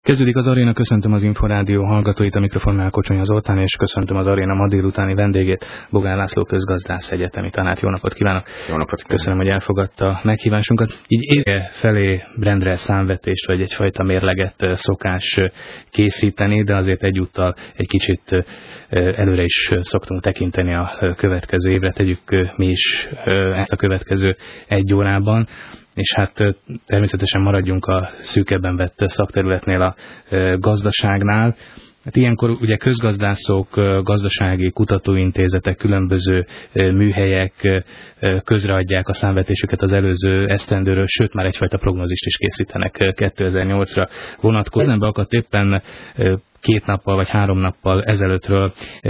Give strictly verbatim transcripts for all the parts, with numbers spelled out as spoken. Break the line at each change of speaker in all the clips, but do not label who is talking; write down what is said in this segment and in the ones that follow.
Kezdődik az Aréna, köszöntöm az Inforádió hallgatóit, a mikrofonnál Kocsonya Zoltán, és köszöntöm az Aréna ma délutáni vendégét, Bogár László közgazdász, egyetemi tanár. Jó napot kívánok!
Jó napot!
Köszönöm, hogy elfogadta a meghívásunkat. Így éve felé rendre számvetést, vagy egyfajta mérleget szokás készíteni, de azért egyúttal egy kicsit előre is szoktunk tekinteni a következő évre. Tegyük mi is ezt a következő egy órában. És hát természetesen maradjunk a szűkebben vett szakterületnél, a gazdaságnál. Hát ilyenkor ugye közgazdászok, gazdasági kutatóintézetek, különböző műhelyek közreadják a számvetésüket az előző esztendőről, sőt már egyfajta prognózist is készítenek kétezer-nyolcra vonatkozóan. Ezenbe akadt éppen két nappal vagy három nappal ezelőttről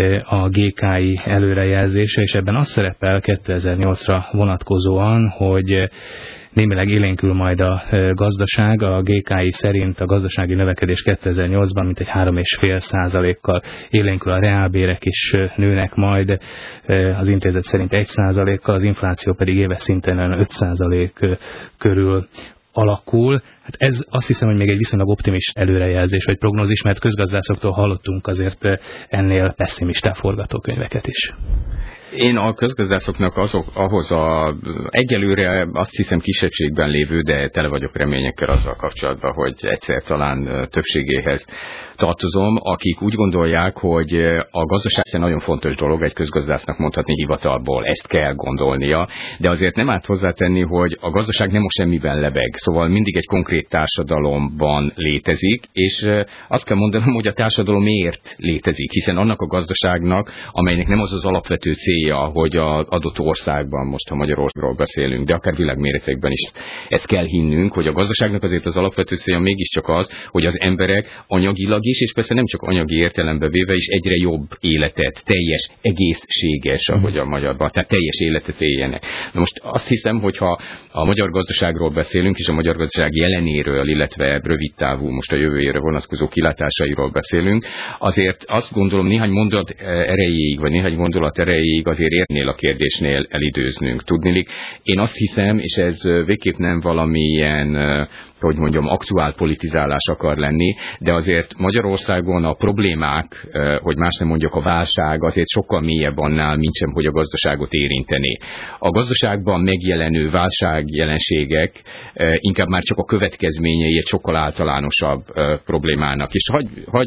a gé ká i előrejelzése, és ebben az szerepel kétezer-nyolcra vonatkozóan, hogy némileg élénkül majd a gazdaság. A gé ká i szerint a gazdasági növekedés kétezer-nyolcban mintegy három egész öt százalékkal élénkül, a reálbérek is nőnek majd, az intézet szerint egy százalékkal, az infláció pedig éves szinten öt százalék körül alakul. Hát ez azt hiszem, hogy még egy viszonylag optimista előrejelzés vagy prognózis, mert közgazdászoktól hallottunk azért ennél pessimistább forgatókönyveket is.
Én a közgazdászoknak azok, ahhoz a egyelőre azt hiszem kisebbségben lévő, de tele vagyok reményekkel azzal kapcsolatban, hogy egyszer talán többségéhez tartozom, akik úgy gondolják, hogy a gazdaság nagyon fontos dolog, egy közgazdásznak mondhatni hivatalból, ezt kell gondolnia, de azért nem árt hozzátenni, hogy a gazdaság nem most semmiben lebeg, szóval mindig egy konkrét társadalomban létezik, és azt kell mondanom, hogy a társadalom miért létezik, hiszen annak a gazdaságnak, amelynek nem az az alapvető célja, hogy az adott országban, most ha Magyarországról beszélünk, de akár világméretekben is ezt kell hinnünk, hogy a gazdaságnak azért az alapvető célja mégiscsak az, hogy az emberek anyagilag is, és persze nem csak anyagi értelembe véve is egyre jobb életet, teljes, egészséges, ahogy a magyarban, tehát teljes életet éljenek. Na most azt hiszem, hogyha a magyar gazdaságról beszélünk, és a magyar gazdaság jelenéről, illetve rövidtávú, most a jövőjére vonatkozó kilátásairól beszélünk, azért azt gondolom néhány mondat erejéig, vagy néhány gondolat erejéig azért érnél a kérdésnél elidőznünk. Tudnilik, én azt hiszem, és ez végképp nem valamilyen, hogy mondjam, aktuál politizálás akar lenni, de azért Magyarországon a problémák, hogy más nem mondjak, a válság azért sokkal mélyebb annál, mint sem, hogy a gazdaságot érinteni. A gazdaságban megjelenő válságjelenségek inkább már csak a következményei egy sokkal általánosabb problémának. És hagy, hagy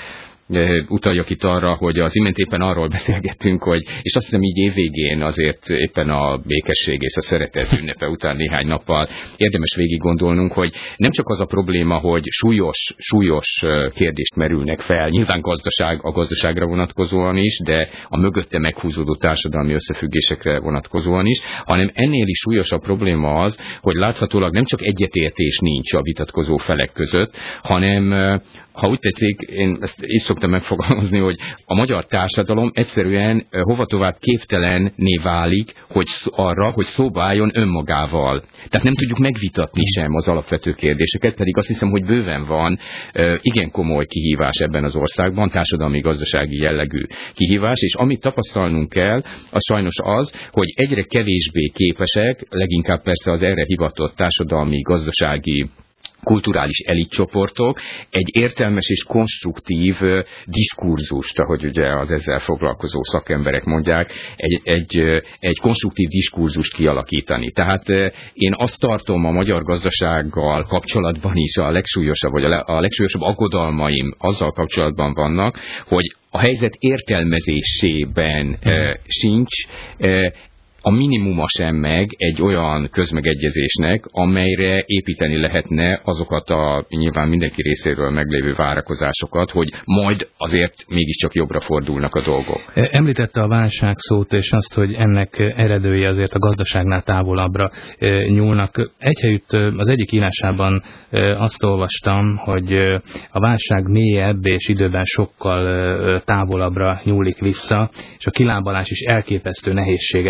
utaljak itt arra, hogy az imént éppen arról beszélgettünk, hogy, és azt hiszem így évvégén azért éppen a békesség és a szeretet ünnepe után néhány nappal érdemes végig gondolnunk, hogy nem csak az a probléma, hogy súlyos, súlyos kérdést merülnek fel, nyilván gazdaság a gazdaságra vonatkozóan is, de a mögötte meghúzódó társadalmi összefüggésekre vonatkozóan is, hanem ennél is súlyosabb probléma az, hogy láthatólag nem csak egyetértés nincs a vitatkozó felek között, hanem ha úgy tetszik, én ezt így szoktam megfogalmazni, hogy a magyar társadalom egyszerűen hova tovább képtelenné válik, hogy arra, hogy szóba álljon önmagával. Tehát nem tudjuk megvitatni sem az alapvető kérdéseket, pedig azt hiszem, hogy bőven van igen komoly kihívás ebben az országban, társadalmi-gazdasági jellegű kihívás, és amit tapasztalnunk kell, az sajnos az, hogy egyre kevésbé képesek, leginkább persze az erre hivatott társadalmi-gazdasági kulturális elitcsoportok egy értelmes és konstruktív diskurzust, ahogy ugye az ezzel foglalkozó szakemberek mondják, egy, egy, egy konstruktív diskurzust kialakítani. Tehát én azt tartom a magyar gazdasággal kapcsolatban is a legsúlyosabb, vagy a legsúlyosabb aggodalmaim azzal kapcsolatban vannak, hogy a helyzet értelmezésében e, sincs e, a minimuma sem meg egy olyan közmegegyezésnek, amelyre építeni lehetne azokat a nyilván mindenki részéről meglévő várakozásokat, hogy majd azért mégiscsak jobbra fordulnak a dolgok.
Említette a válság szót, és azt, hogy ennek eredői azért a gazdaságnál távolabbra nyúlnak. Egyhelyütt az egyik írásában azt olvastam, hogy a válság mélyebb és időben sokkal távolabbra nyúlik vissza, és a kilábalás is elképesztő nehézségekkel áldott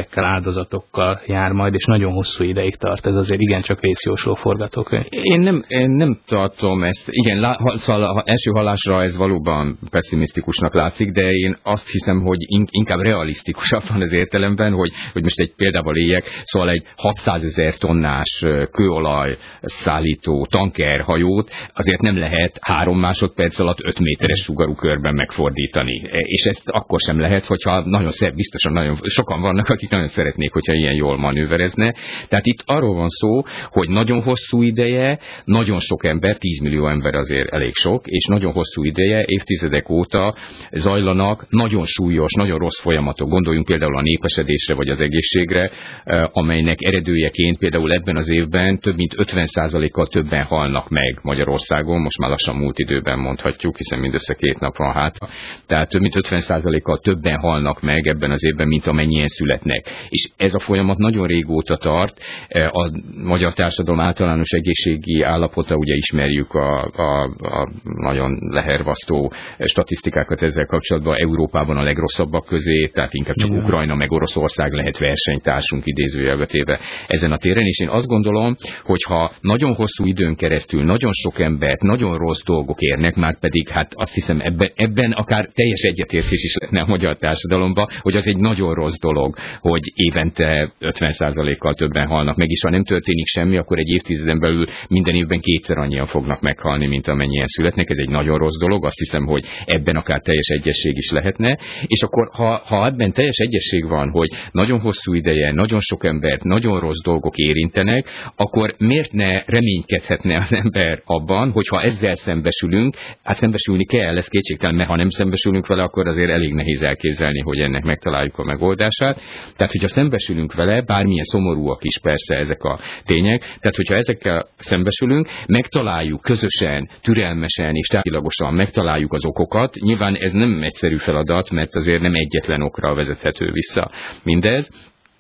áldozatokkal jár majd, és nagyon hosszú ideig tart. Ez azért igencsak vészjósló forgatókönyv.
Én nem, én nem tartom ezt, igen, lá, ha, szóval első hallásra ez valóban pessimisztikusnak látszik, de én azt hiszem, hogy inkább realisztikusabb van az értelemben, hogy, hogy most egy példával éljek, szóval egy hatszázezer tonnás kőolaj szállító tankerhajót azért nem lehet három másodperc alatt öt méteres sugarú körben megfordítani. És ezt akkor sem lehet, hogyha nagyon szép, biztosan nagyon sokan vannak, akik nagyon szeretnék, hogyha ilyen jól manőverezne. Tehát itt arról van szó, hogy nagyon hosszú ideje, nagyon sok ember, tíz millió ember azért elég sok, és nagyon hosszú ideje, évtizedek óta zajlanak nagyon súlyos, nagyon rossz folyamatok. Gondoljunk például a népesedésre vagy az egészségre, amelynek eredőjeként például ebben az évben több mint ötven százalékkal többen halnak meg Magyarországon, most már lassan múlt időben mondhatjuk, hiszen mindössze két nap van hátra. Tehát több mint ötven százalékkal többen halnak meg ebben az évben, mint amennyien születnek. És ez a folyamat nagyon régóta tart. A magyar társadalom általános egészségi állapota, ugye ismerjük a, a, a nagyon lehervasztó statisztikákat ezzel kapcsolatban, Európában a legrosszabbak közé, tehát inkább csak mm. Ukrajna meg Oroszország lehet versenytársunk idézőjelbe téve ezen a téren, és én azt gondolom, hogy ha nagyon hosszú időn keresztül nagyon sok embert nagyon rossz dolgok érnek, már pedig hát azt hiszem ebben, ebben akár teljes egyetértés is lehetne a magyar társadalomban, hogy az egy nagyon rossz dolog, hogy évente ötven százalékkal többen halnak meg, és ha nem történik semmi, akkor egy évtizeden belül minden évben kétszer annyian fognak meghalni, mint amennyien születnek. Ez egy nagyon rossz dolog, azt hiszem, hogy ebben akár teljes egyesség is lehetne, és akkor ha, ha ebben teljes egyesség van, hogy nagyon hosszú ideje, nagyon sok embert nagyon rossz dolgok érintenek, akkor miért ne reménykedhetne az ember abban, hogy ha ezzel szembesülünk, hát szembesülni kell, ez kétségtelen, mert ha nem szembesülünk vele, akkor azért elég nehéz elképzelni, hogy ennek megtaláljuk a megoldását. Tehát, hogyha szembesülünk vele, bármilyen szomorúak is persze ezek a tények, tehát, hogyha ezekkel szembesülünk, megtaláljuk közösen, türelmesen és tárgyilagosan megtaláljuk az okokat. Nyilván ez nem egyszerű feladat, mert azért nem egyetlen okra vezethető vissza mindez.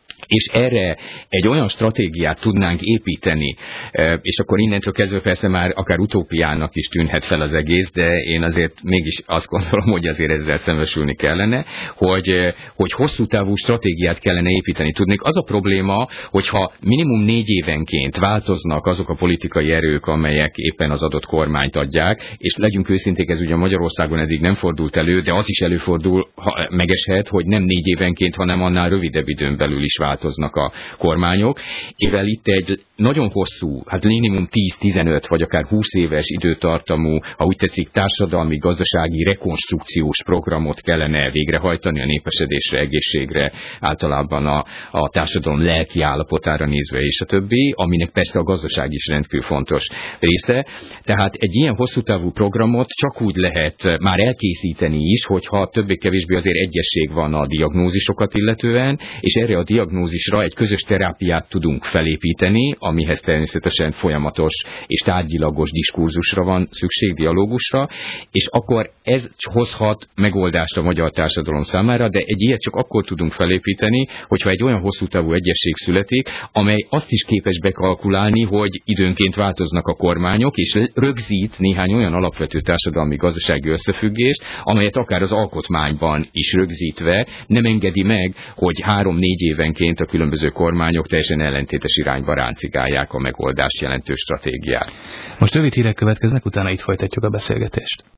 És erre egy olyan stratégiát tudnánk építeni, és akkor innentől kezdve persze már akár utópiának is tűnhet fel az egész, de én azért mégis azt gondolom, hogy azért ezzel szembesülni kellene, hogy, hogy hosszú távú stratégiát kellene építeni. Tudnék, az a probléma, hogyha minimum négy évenként változnak azok a politikai erők, amelyek éppen az adott kormányt adják, és legyünk őszinték, ez ugye Magyarországon eddig nem fordult elő, de az is előfordul, ha megeshet, hogy nem négy évenként, hanem annál rövidebb időn belül is változnak a kormányok, mivel itt egy nagyon hosszú, hát minimum tíz-tizenöt vagy akár húsz éves időtartamú, ha úgy tetszik, társadalmi, gazdasági rekonstrukciós programot kellene végrehajtani a népesedésre, egészségre, általában a, a társadalom lelki állapotára nézve és a többi, aminek persze a gazdaság is rendkívül fontos része. Tehát egy ilyen hosszú távú programot csak úgy lehet már elkészíteni is, hogyha többé-kevésbé azért egyesség van a diagnózisokat illetően, és erre a diagnózisra egy közös terápiát tudunk felépíteni, amihez természetesen folyamatos és tárgyilagos diskurzusra van szükség, dialógusra, és akkor ez hozhat megoldást a magyar társadalom számára, de egy ilyet csak akkor tudunk felépíteni, hogyha egy olyan hosszú távú egyesség születik, amely azt is képes bekalkulálni, hogy időnként változnak a kormányok, és rögzít néhány olyan alapvető társadalmi gazdasági összefüggést, amelyet akár az alkotmányban is rögzítve nem engedi meg, hogy három-négy évenként a különböző kormányok teljesen ellentétes irányba ráncigálják a megoldást jelentő stratégiát.
Most rövid hírek következnek, utána itt folytatjuk a beszélgetést.